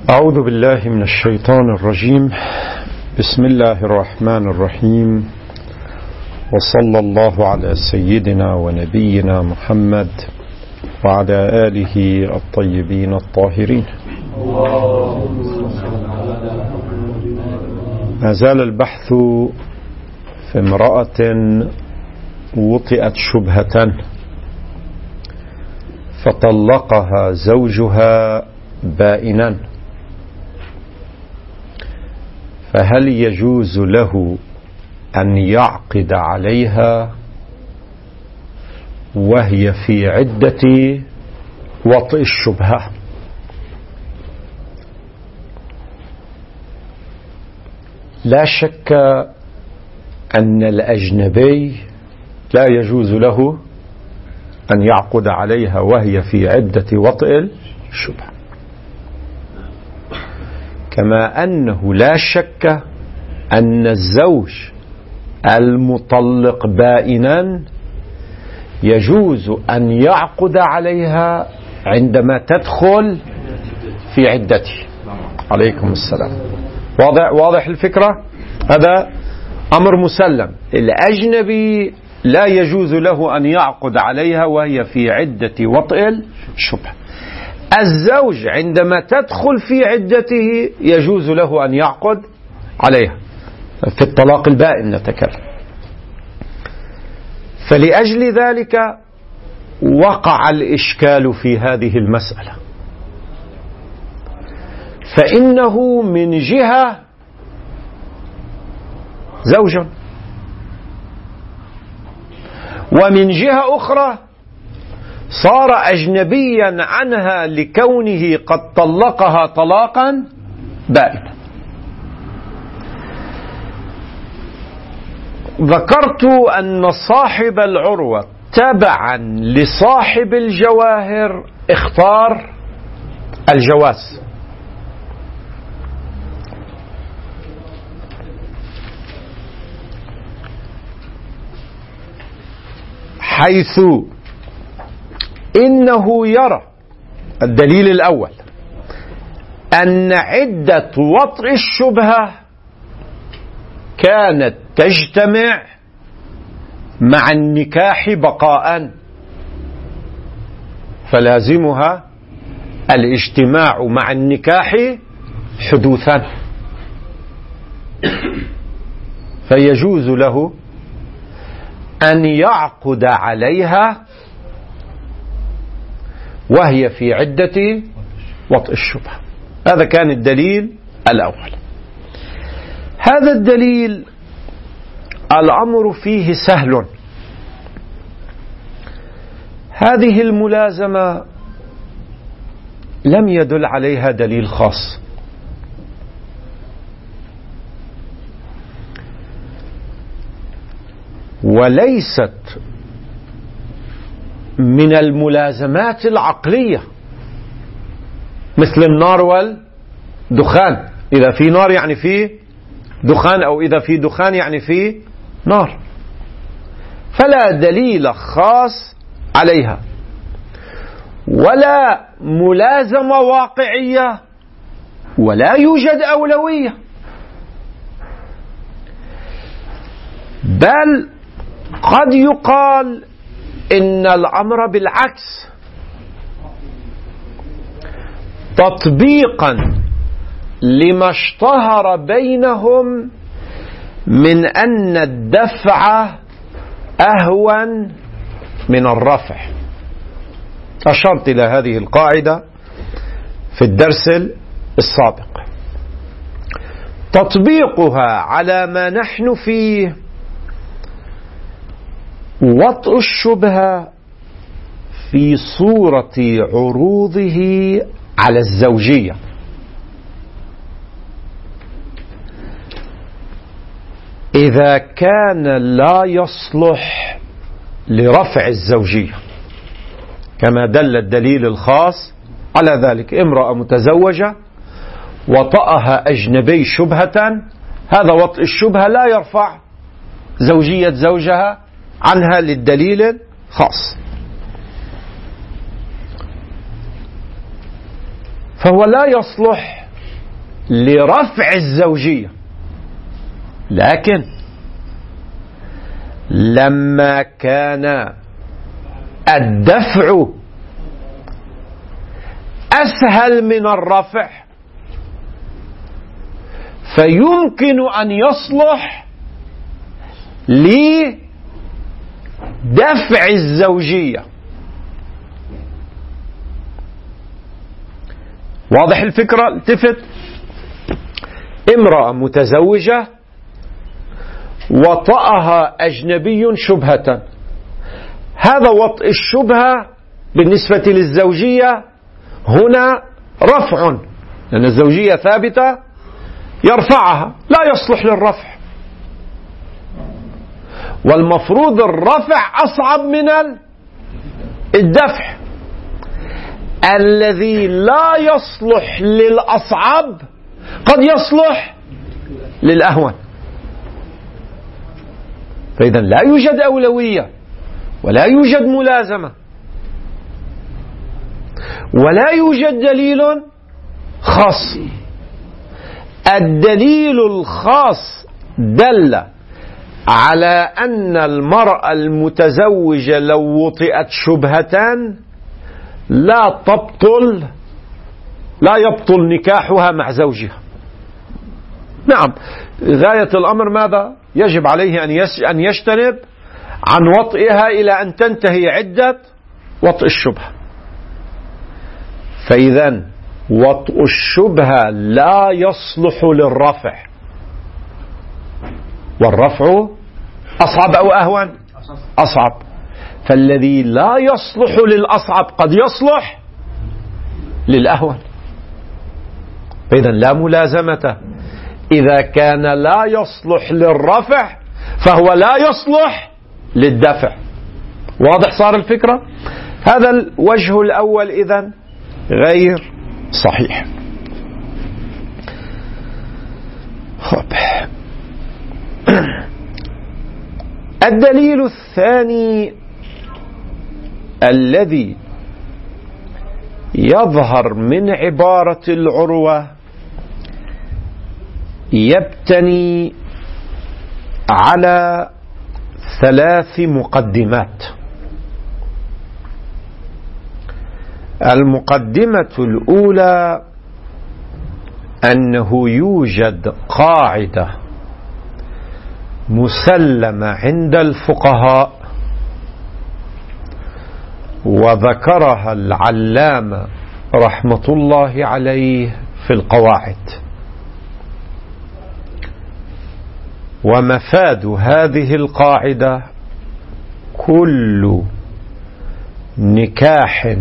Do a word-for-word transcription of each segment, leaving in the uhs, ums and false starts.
أعوذ بالله من الشيطان الرجيم. بسم الله الرحمن الرحيم، وصلى الله على سيدنا ونبينا محمد وعلى آله الطيبين الطاهرين. ما زال البحث في امرأة وطئت شبهة فطلقها زوجها بائنا، فهل يجوز له أن يعقد عليها وهي في عدة وطئ الشبهة؟ لا شك أن الأجنبي لا يجوز له أن يعقد عليها وهي في عدة وطئ الشبهة، كما أنه لا شك أن الزوج المطلق بائنا يجوز أن يعقد عليها عندما تدخل في عدته. عليكم السلام. واضح واضح الفكرة؟ هذا أمر مسلم. الأجنبي لا يجوز له أن يعقد عليها وهي في عدة وطئ الشبهة. الزوج عندما تدخل في عدته يجوز له أن يعقد عليها، في الطلاق البائن نتكلم. فلأجل ذلك وقع الإشكال في هذه المسألة، فإنه من جهة زوج، ومن جهة أخرى صار أجنبيا عنها لكونه قد طلقها طلاقا بائنا. ذكرت أن صاحب العروة تبعا لصاحب الجواهر اختار الجواز، حيث إنه يرى الدليل الأول أن عدة وطئ الشبهة كانت تجتمع مع النكاح بقاء، فلازمها الاجتماع مع النكاح حدوثا، فيجوز له أن يعقد عليها وهي في عدة وطئ الشبهة. هذا كان الدليل الأول. هذا الدليل الأمر فيه سهل. هذه الملازمة لم يدل عليها دليل خاص، وليست من الملازمات العقلية مثل النار والدخان. إذا في نار يعني في دخان، أو إذا في دخان يعني في نار، فلا دليل خاص عليها ولا ملازمة واقعية ولا يوجد أولوية، بل قد يقال إن الأمر بالعكس، تطبيقا لما اشتهر بينهم من أن الدفع أهون من الرفع. أشرت إلى هذه القاعدة في الدرس السابق. تطبيقها على ما نحن فيه، وطئ الشبهة في صورة عروضه على الزوجية، إذا كان لا يصلح لرفع الزوجية، كما دل الدليل الخاص على ذلك. امرأة متزوجة وطأها أجنبي شبهة، هذا وطئ الشبهة لا يرفع زوجية زوجها عنها للدليل خاص. فهو لا يصلح لرفع الزوجية، لكن لما كان الدفع أسهل من الرفع فيمكن أن يصلح لدفع الزوجية. واضح الفكرة؟ التفت، امرأة متزوجة وطأها أجنبي شبهة، هذا وطء الشبهة بالنسبة للزوجية هنا رفع، لأن الزوجية ثابتة يرفعها، لا يصلح للرفع، والمفروض الرفع أصعب من الدفع. الذي لا يصلح للأصعب قد يصلح للأهون، فإذا لا يوجد أولوية ولا يوجد ملازمة ولا يوجد دليل خاص. الدليل الخاص دل على أن المرأة المتزوجة لو وطئت شبهتان لا تبطل لا يبطل نكاحها مع زوجها. نعم، غاية الأمر ماذا؟ يجب عليه أن يجتنب عن وطئها إلى أن تنتهي عدة وطئ الشبهة. فإذا وطئ الشبهة لا يصلح للرفع، والرفع أصعب أو أهون؟ أصعب. فالذي لا يصلح للأصعب قد يصلح للأهون، فإذا لا ملازمة. إذا كان لا يصلح للرفع فهو لا يصلح للدفع. واضح صار الفكرة؟ هذا الوجه الأول إذن غير صحيح. خب. الدليل الثاني الذي يظهر من عبارة العروة يبتني على ثلاث مقدمات. المقدمة الأولى أنه يوجد قاعدة مسلمة عند الفقهاء وذكرها العلامة رحمة الله عليه في القواعد، ومفاد هذه القاعدة كل نكاح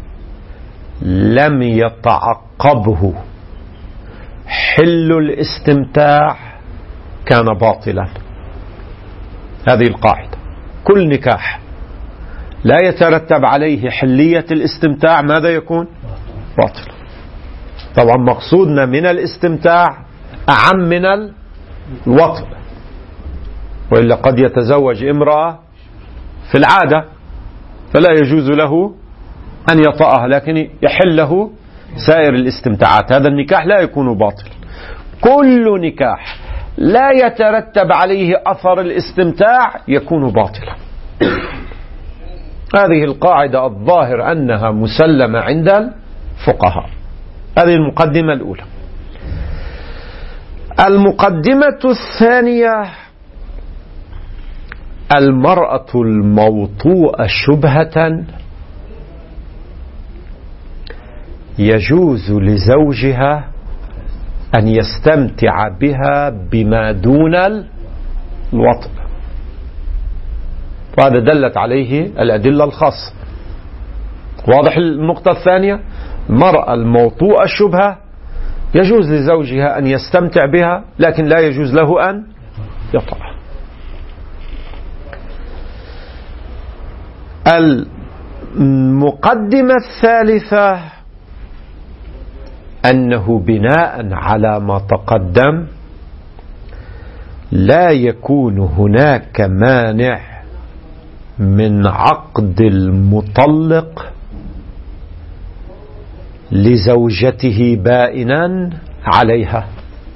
لم يتعقبه حل الاستمتاع كان باطلا. هذه القاعدة، كل نكاح لا يترتب عليه حلية الاستمتاع ماذا يكون؟ باطل. طبعا مقصودنا من الاستمتاع أعم من الوطء، وإلا قد يتزوج امرأة في العادة فلا يجوز له أن يطأها، لكن يحل له سائر الاستمتاعات، هذا النكاح لا يكون باطل. كل نكاح لا يترتب عليه أثر الاستمتاع يكون باطلا. هذه القاعدة الظاهر أنها مسلمة عند الفقهاء. هذه المقدمة الأولى. المقدمة الثانية: المرأة الموطوءة شبهة يجوز لزوجها أن يستمتع بها بما دون الوطء، وهذا دلت عليه الأدلة الخاصة. واضح النقطة الثانية؟ المرأة الموطوءة الشبهة يجوز لزوجها أن يستمتع بها، لكن لا يجوز له أن يطأها. المقدمة الثالثة أنه بناء على ما تقدم لا يكون هناك مانع من عقد المطلق لزوجته بائنا عليها.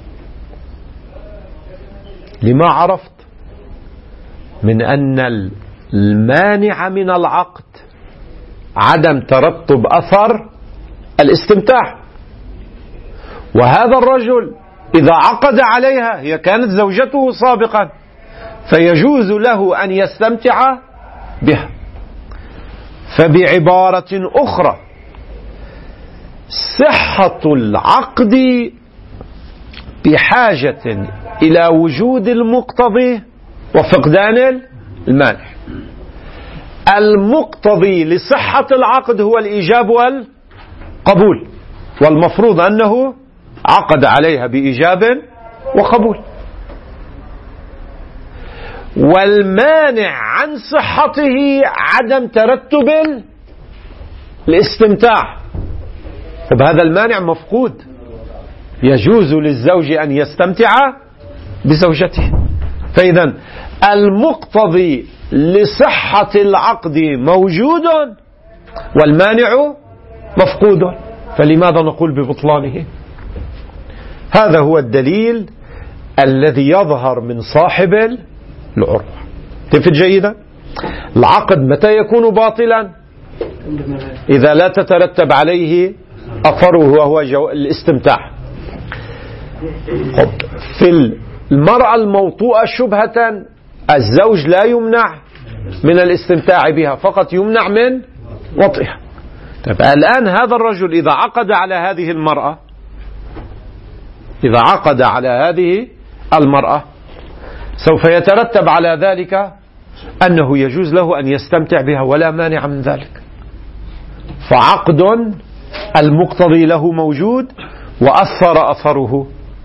لما عرفت من أن المانع من العقد عدم ترتب أثر الاستمتاع، وهذا الرجل إذا عقد عليها هي كانت زوجته سابقا فيجوز له أن يستمتع بها. فبعبارة أخرى صحة العقد بحاجة إلى وجود المقتضي وفقدان المانع. المقتضي لصحة العقد هو الإيجاب والقبول، والمفروض أنه عقد عليها بإيجاب وقبول. والمانع عن صحته عدم ترتب الاستمتاع، وبهذا المانع مفقود. يجوز للزوج أن يستمتع بزوجته. فإذا المقتضي لصحة العقد موجود والمانع مفقود، فلماذا نقول ببطلانه؟ هذا هو الدليل الذي يظهر من صاحب العروة. تفهم جيدا؟ العقد متى يكون باطلا؟ إذا لا تترتب عليه أثره وهو الاستمتاع. في المرأة الموطوءة شبهة الزوج لا يمنع من الاستمتاع بها، فقط يمنع من وطئها. طيب الآن هذا الرجل إذا عقد على هذه المرأة إذا عقد على هذه المرأة سوف يترتب على ذلك أنه يجوز له أن يستمتع بها ولا مانع من ذلك. فعقد المقتضي له موجود وأثر أثره،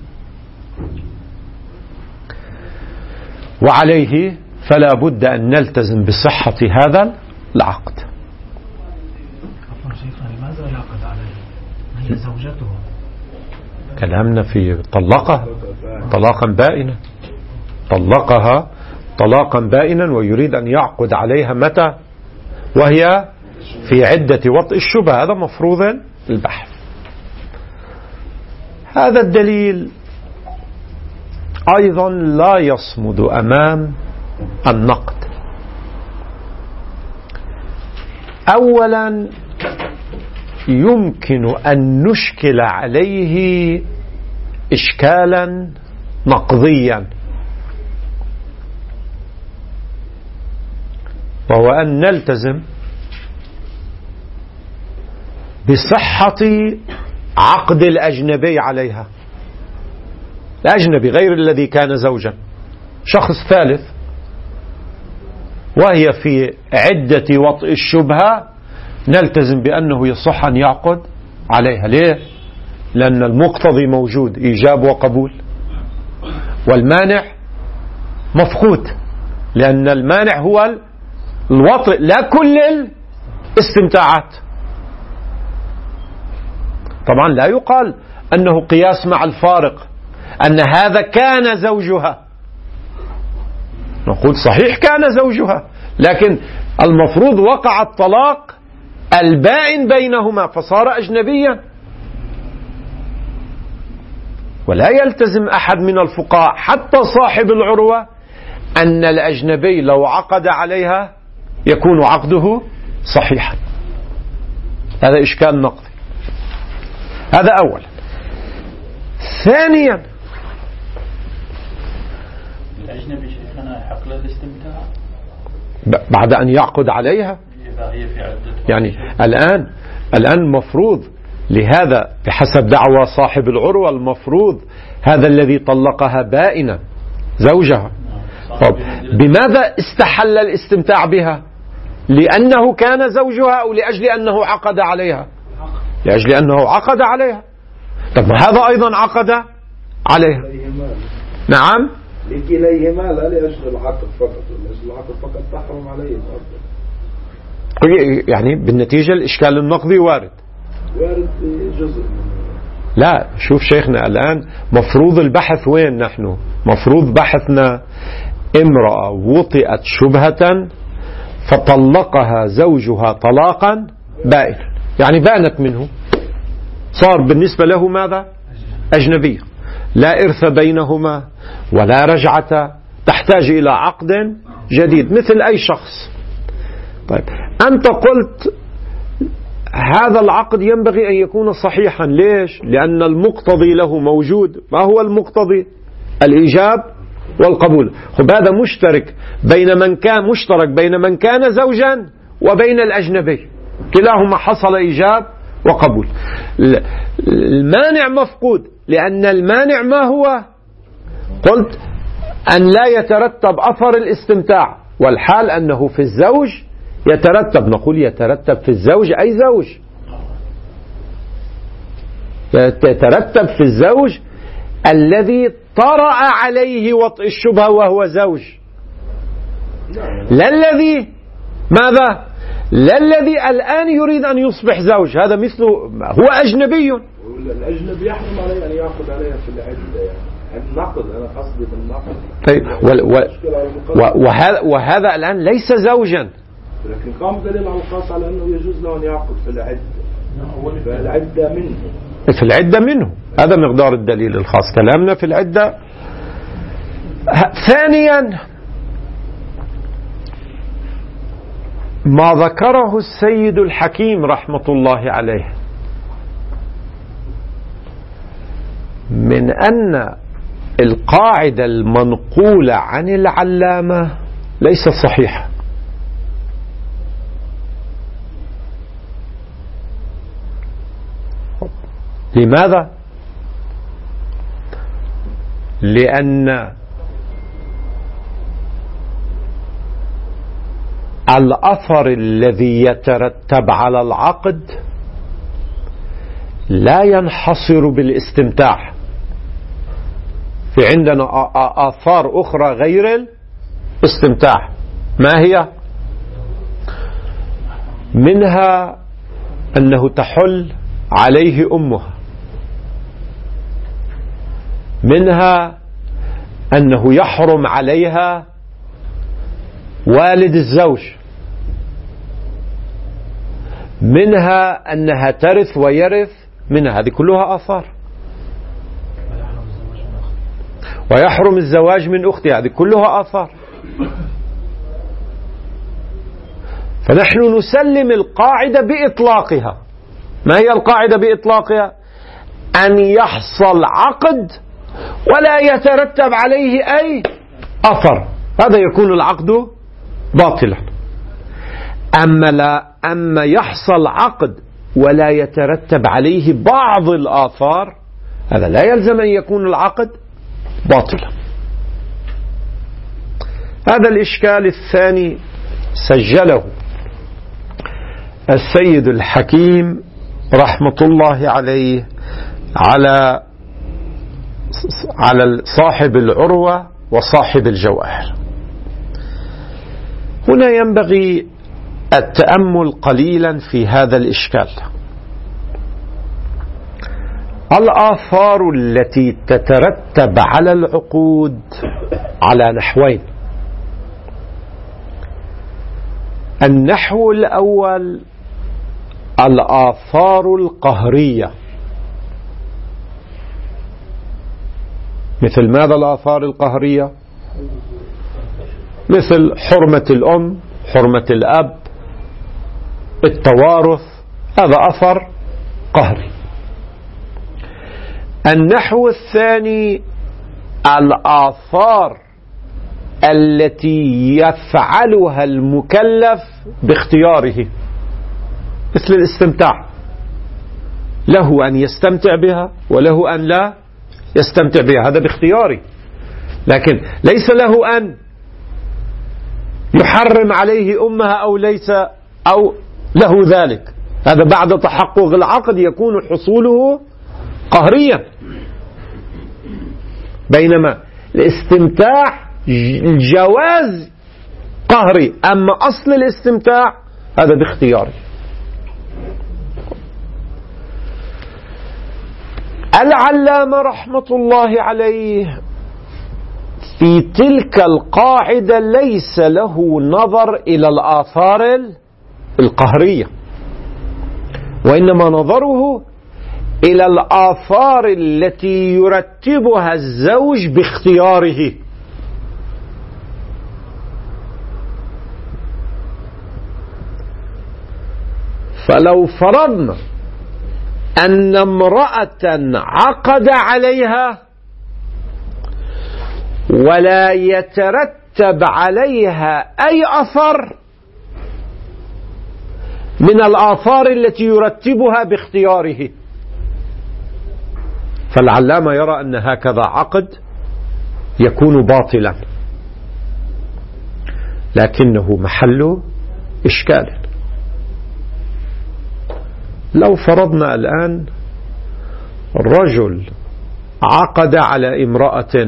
وعليه فلا بد أن نلتزم بصحة هذا العقد. لماذا يعقد عليه؟ هي زوجته. كلامنا في طلقها طلاقا بائنا، طلقها طلاقا بائنا ويريد أن يعقد عليها متى؟ وهي في عدة وطئ الشبهة. هذا مفروض البحث. هذا الدليل أيضا لا يصمد أمام النقد. أولا يمكن أن نشكل عليه إشكالا نقضيا، وهو أن نلتزم بصحة عقد الأجنبي عليها. الأجنبي غير الذي كان زوجا، شخص ثالث، وهي في عدة وطئ الشبهة، نلتزم بأنه يصح أن يعقد عليها. ليه؟ لأن المقتضي موجود، إيجاب وقبول، والمانع مفقود، لأن المانع هو الوطئ لا كل الاستمتاعات. طبعا لا يقال أنه قياس مع الفارق، أن هذا كان زوجها. نقول صحيح كان زوجها، لكن المفروض وقع الطلاق البائن بينهما فصار أجنبيا. ولا يلتزم أحد من الفقهاء حتى صاحب العروة أن الأجنبي لو عقد عليها يكون عقده صحيحا. هذا إشكال نقضي. هذا أولا. ثانيا الأجنبي شيخنا حق له الاستمتاع بعد أن يعقد عليها. يعني الآن الآن المفروض لهذا بحسب دعوى صاحب العروة المفروض هذا الذي طلقها بائنا زوجها. طب بماذا استحل الاستمتاع بها؟ لأنه كان زوجها أو لأجل أنه عقد عليها؟ لأجل أنه عقد عليها. طب هذا أيضا عقد عليها. نعم لكليهما، لا لأجل العقد فقط، لأجل العقد فقط تحرم عليه الأرض. يعني بالنتيجة الإشكال النقضي وارد وارد جزء. لا شوف شيخنا الآن مفروض البحث وين نحن؟ مفروض بحثنا امرأة وطئت شبهة فطلقها زوجها طلاقا بائنا، يعني بانت منه، صار بالنسبة له ماذا؟ أجنبية، لا إرث بينهما ولا رجعة، تحتاج إلى عقد جديد مثل أي شخص. طيب أنت قلت هذا العقد ينبغي أن يكون صحيحا. ليش؟ لأن المقتضي له موجود. ما هو المقتضي؟ الإيجاب والقبول. خب هذا مشترك بين من كان مشترك بين من كان زوجا وبين الأجنبي، كلاهما حصل إيجاب وقبول. المانع مفقود، لأن المانع ما هو؟ قلت أن لا يترتب أثر الاستمتاع، والحال أنه في الزوج يترتب. نقول يترتب في الزوج أي زوج، يترتب في الزوج الذي طرأ عليه وطئ الشبهة وهو زوج، لا الذي ماذا؟ لا الذي الآن يريد أن يصبح زوج، هذا مثله هو أجنبي. الأجنبي يحرم عليه أن يعقد عليها في العدة، يعني النقد، أنا قصدي بالنقد. طيب وهذا وهذا الآن ليس زوجا، لكن قام دليل على الخاص على أنه يجوز له أن يعقد في العدة، فالعدة منه في العدة منه. هذا مقدار الدليل الخاص، كلامنا في العدة. ثانيا ما ذكره السيد الحكيم رحمة الله عليه من أن القاعدة المنقولة عن العلامة ليست صحيحة. لماذا؟ لأن الأثر الذي يترتب على العقد لا ينحصر بالاستمتاع، في عندنا آثار أخرى غير الاستمتاع. ما هي؟ منها أنه تحل عليه أمها، منها أنه يحرم عليها والد الزوج، منها أنها ترث ويرث منها. هذه كلها آثار. ويحرم الزواج من أختها، هذه كلها آثار. فنحن نسلم القاعدة بإطلاقها. ما هي القاعدة بإطلاقها؟ أن يحصل عقد ولا يترتب عليه أي أثر، هذا يكون العقد باطلا. أما لا أما يحصل عقد ولا يترتب عليه بعض الآثار، هذا لا يلزم أن يكون العقد باطلا. هذا الإشكال الثاني سجله السيد الحكيم رحمة الله عليه على على صاحب العروة وصاحب الجواهر. هنا ينبغي التأمل قليلا في هذا الإشكال. الآثار التي تترتب على العقود على نحوين. النحو الأول الآثار القهرية. مثل ماذا الآثار القهرية؟ مثل حرمة الأم، حرمة الأب، التوارث، هذا أثر قهري. النحو الثاني الآثار التي يفعلها المكلف باختياره، مثل الاستمتاع، له أن يستمتع بها وله أن لا يستمتع بها، هذا باختياري، لكن ليس له أن يحرم عليه أمها أو ليس أو له ذلك. هذا بعد تحقق العقد يكون حصوله قهريا، بينما الاستمتاع الجواز قهري، أما أصل الاستمتاع هذا باختياري. العلامة رحمة الله عليه في تلك القاعدة ليس له نظر إلى الآثار القهرية، وإنما نظره إلى الآثار التي يرتبها الزوج باختياره. فلو فرضنا أن امرأة عقد عليها ولا يترتب عليها أي أثر من الآثار التي يرتبها باختياره، فالعلامة يرى أن هكذا عقد يكون باطلا، لكنه محل إشكال. لو فرضنا الآن رجل عقد على امرأة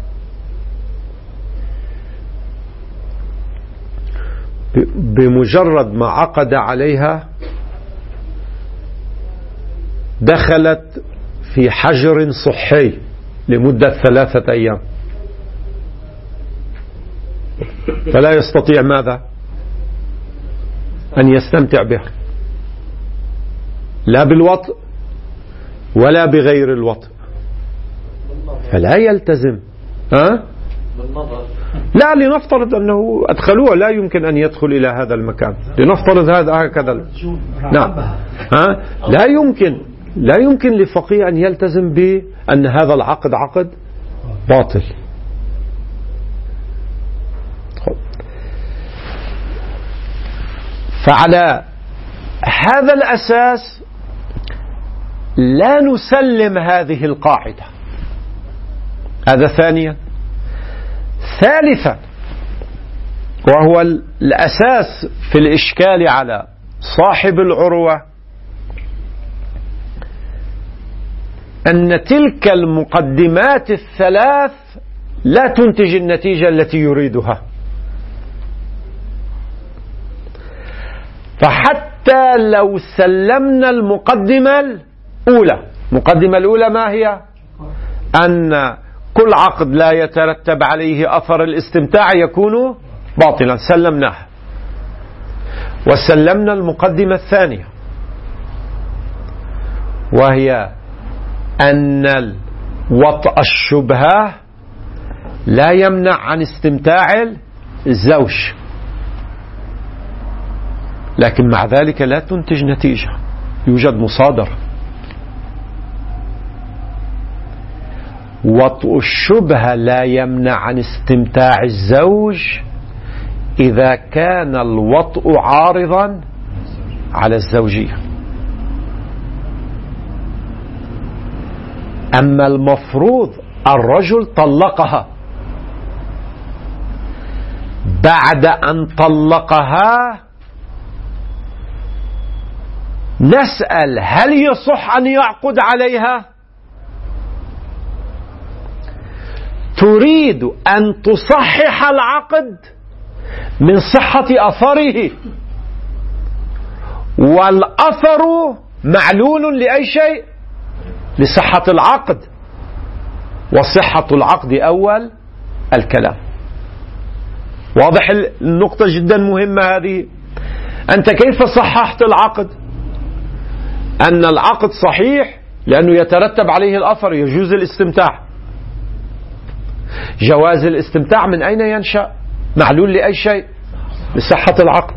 بمجرد ما عقد عليها دخلت في حجر صحي لمدة ثلاثة أيام، فلا يستطيع ماذا؟ أن يستمتع بها، لا بالوطء ولا بغير الوطء، فلا يلتزم. ها؟ لا، لنفترض أنه أدخلوه، لا يمكن أن يدخل إلى هذا المكان، لنفترض هذا هكذا. نعم. ها؟ لا يمكن لا يمكن لفقيه أن يلتزم بأن هذا العقد عقد باطل. فعلى هذا الأساس لا نسلم هذه القاعدة. هذا ثانيا. ثالثا، وهو الأساس في الإشكال على صاحب العروة، أن تلك المقدمات الثلاث لا تنتج النتيجة التي يريدها. فحتى لو سلمنا المقدمة الأولى، المقدمة الأولى ما هي؟ أن كل عقد لا يترتب عليه أثر الاستمتاع يكون باطلا، سلمناها. وسلمنا المقدمة الثانية، وهي أن وطأ الشبهة لا يمنع عن استمتاع الزوج، لكن مع ذلك لا تنتج نتيجة، يوجد مصادرة. وطأ الشبهة لا يمنع عن استمتاع الزوج إذا كان الوطء عارضا على الزوجية. أما المفروض الرجل طلقها، بعد أن طلقها نسأل هل يصح أن يعقد عليها؟ تريد أن تصحح العقد من صحة أثره، والأثر معلول لأي شيء؟ لصحة العقد، وصحة العقد أول الكلام. واضح النقطة جدا مهمة هذه. أنت كيف صححت العقد؟ أن العقد صحيح لأنه يترتب عليه الأثر، يجوز الاستمتاع. جواز الاستمتاع من أين ينشأ؟ معلول لأي شيء؟ لصحة العقد.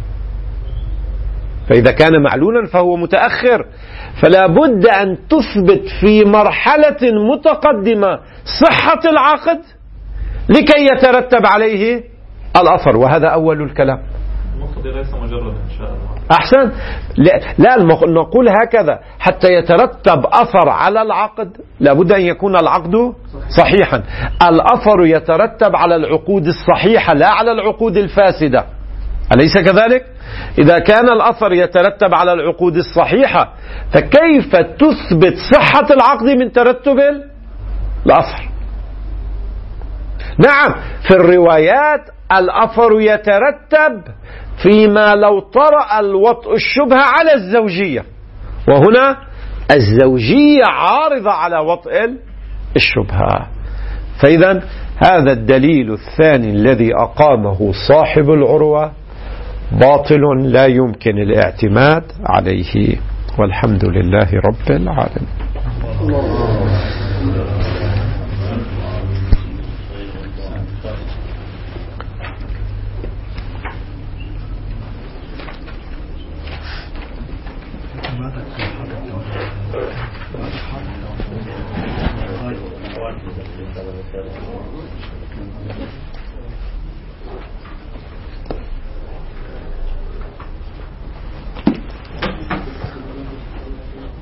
فإذا كان معلولا فهو متأخر، فلا بد أن تثبت في مرحلة متقدمة صحة العقد لكي يترتب عليه الأثر، وهذا أول الكلام. ليس مجرد إن شاء الله. أحسن. لا نقول هكذا، حتى يترتب أثر على العقد لابد أن يكون العقد صحيحا. الأثر يترتب على العقود الصحيحة لا على العقود الفاسدة، أليس كذلك؟ إذا كان الأثر يترتب على العقود الصحيحة فكيف تثبت صحة العقد من ترتب الأثر؟ نعم، في الروايات الأثر يترتب فيما لو طرأ الوطء الشبهة على الزوجية، وهنا الزوجية عارضة على وطء الشبهة. فإذا هذا الدليل الثاني الذي أقامه صاحب العروة باطل لا يمكن الاعتماد عليه. والحمد لله رب العالمين. Thank you.